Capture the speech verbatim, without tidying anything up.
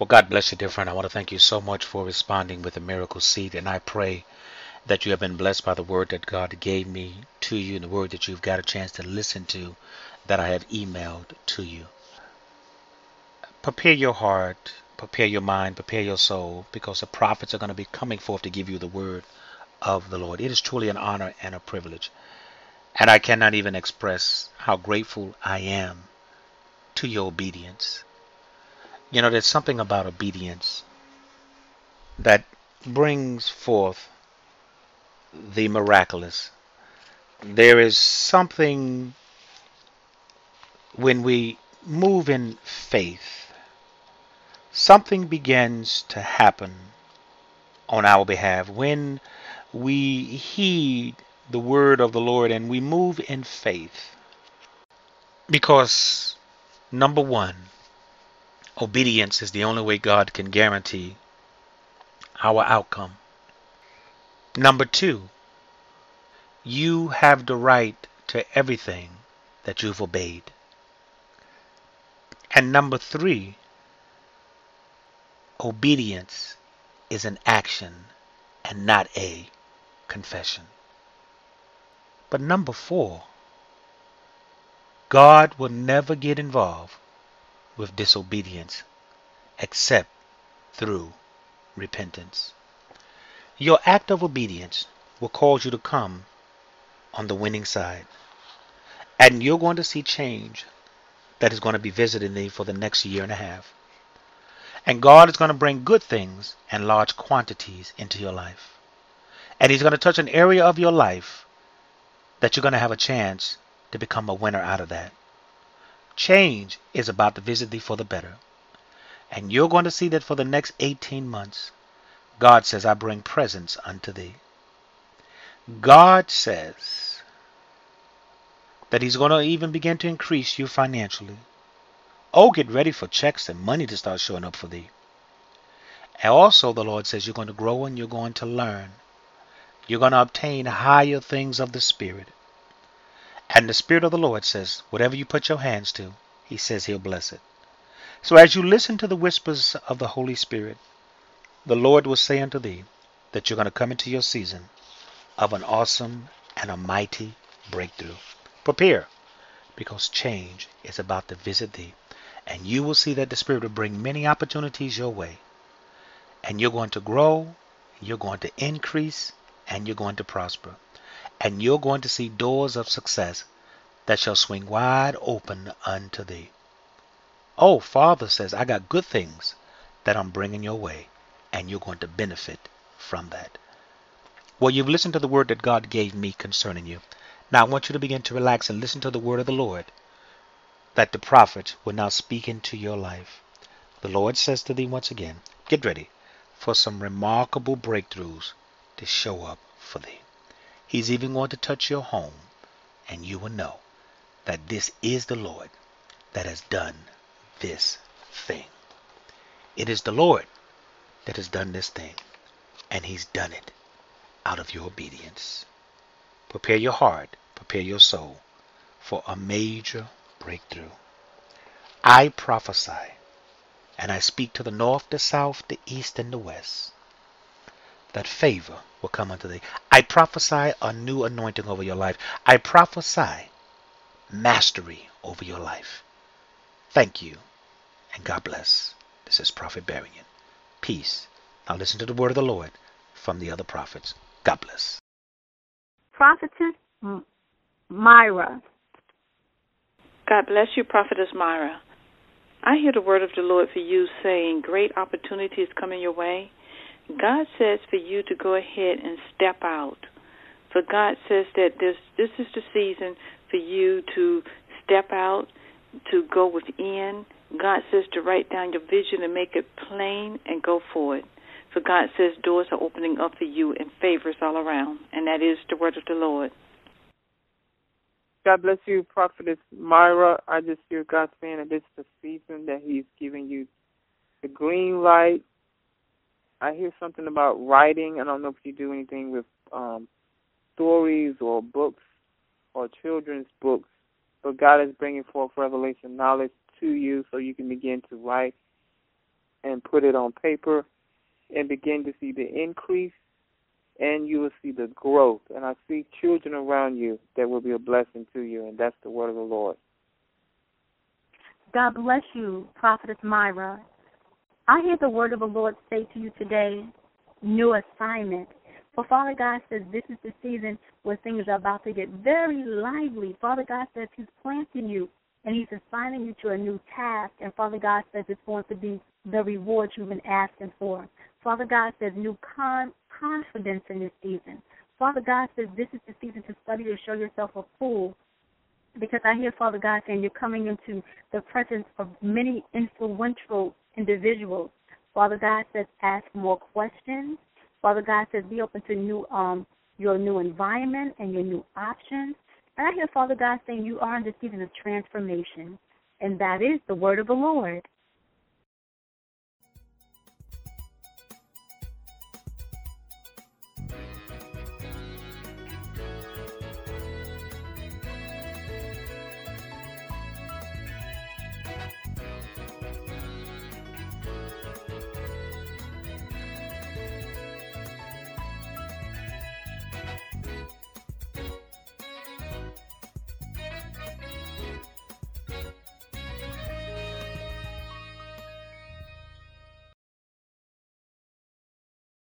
Well, God bless you, dear friend. I want to thank you so much for responding with a miracle seed, and I pray that you have been blessed by the word that God gave me to you and the word that you've got a chance to listen to that I have emailed to you. Prepare your heart, prepare your mind, prepare your soul, because the prophets are going to be coming forth to give you the word of the Lord. It is truly an honor and a privilege, and I cannot even express how grateful I am to your obedience. You know, there's something about obedience that brings forth the miraculous. There is something when we move in faith, something begins to happen on our behalf. When we heed the word of the Lord and we move in faith, because number one, obedience is the only way God can guarantee our outcome. Number two, you have the right to everything that you've obeyed. And number three, obedience is an action and not a confession. But number four, God will never get involved with disobedience except through repentance. Your act of obedience will cause you to come on the winning side. And you're going to see change that is going to be visiting thee for the next year and a half. And God is going to bring good things and large quantities into your life. And He's going to touch an area of your life that you're going to have a chance to become a winner out of that. Change is about to visit thee for the better. And you're going to see that for the next eighteen months, God says, I bring presents unto thee. God says that He's going to even begin to increase you financially. Oh, get ready for checks and money to start showing up for thee. And also the Lord says you're going to grow and you're going to learn. You're going to obtain higher things of the Spirit. And the Spirit of the Lord says, whatever you put your hands to, He says He'll bless it. So as you listen to the whispers of the Holy Spirit, the Lord will say unto thee that you're going to come into your season of an awesome and a mighty breakthrough. Prepare, because change is about to visit thee. And you will see that the Spirit will bring many opportunities your way. And you're going to grow, you're going to increase, and you're going to prosper. And you're going to see doors of success that shall swing wide open unto thee. Oh, Father says, I got good things that I'm bringing your way, and you're going to benefit from that. Well, you've listened to the word that God gave me concerning you. Now I want you to begin to relax and listen to the word of the Lord that the prophet will now speak into your life. The Lord says to thee once again, get ready for some remarkable breakthroughs to show up for thee. He's even going to touch your home, and you will know that this is the Lord that has done this thing. It is the Lord that has done this thing, and He's done it out of your obedience. Prepare your heart, prepare your soul for a major breakthrough. I prophesy, and I speak to the north, the south, the east, and the west, that favor will come unto thee. I prophesy a new anointing over your life. I prophesy mastery over your life. Thank you, and God bless. This is Prophet Barian. Peace. Now listen to the word of the Lord from the other prophets. God bless. Prophetess M- Myra. God bless you, Prophetess Myra. I hear the word of the Lord for you saying great opportunities coming your way. God says for you to go ahead and step out. For God says that this this is the season for you to step out, to go within. God says to write down your vision and make it plain and go forward. For God says doors are opening up for you and favors all around. And that is the word of the Lord. God bless you, Prophetess Myra. I just hear God saying that this is the season that He's giving you the green light. I hear something about writing. I don't know if you do anything with um, stories or books or children's books, but God is bringing forth revelation knowledge to you so you can begin to write and put it on paper and begin to see the increase, and you will see the growth. And I see children around you that will be a blessing to you, and that's the word of the Lord. God bless you, Prophetess Myra. I hear the word of the Lord say to you today, new assignment. For Father God says this is the season where things are about to get very lively. Father God says he's planting you and he's assigning you to a new task. And Father God says it's going to be the reward you've been asking for. Father God says new con- confidence in this season. Father God says this is the season to study to show yourself a fool. Because I hear Father God saying you're coming into the presence of many influential individuals. Father God says ask more questions. Father God says be open to new um your new environment and your new options. And I hear Father God saying you are in the season of transformation. And that is the word of the Lord.